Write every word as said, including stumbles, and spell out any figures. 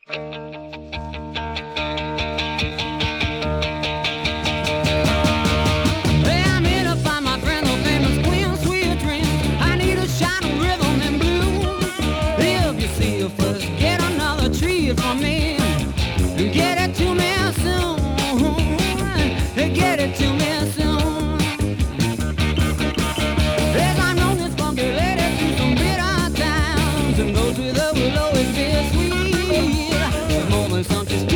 Hey, I'm here to find my friend who famous queen, sweet dreams. I need a shot of rhythm and blues. If you see her first, get another treat from me. Get it to me soon. Get it to me soon. As I've known this funky lady through some bitter times, and goes with her will always be sweet. The moment something's